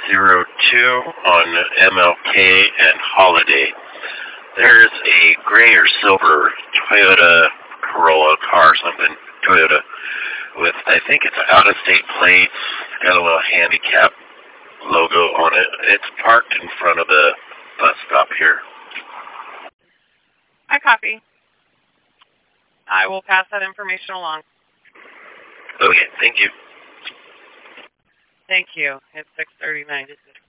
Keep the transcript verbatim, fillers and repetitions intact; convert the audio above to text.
zero two on M L K and Holiday. There's a gray or silver Toyota Corolla car or something, Toyota, with, I think it's out-of-state plates, got a little handicap logo on it. It's parked in front of the bus stop here. I copy. I will pass that information along. Okay, thank you. Thank you. It's six thirty-nine.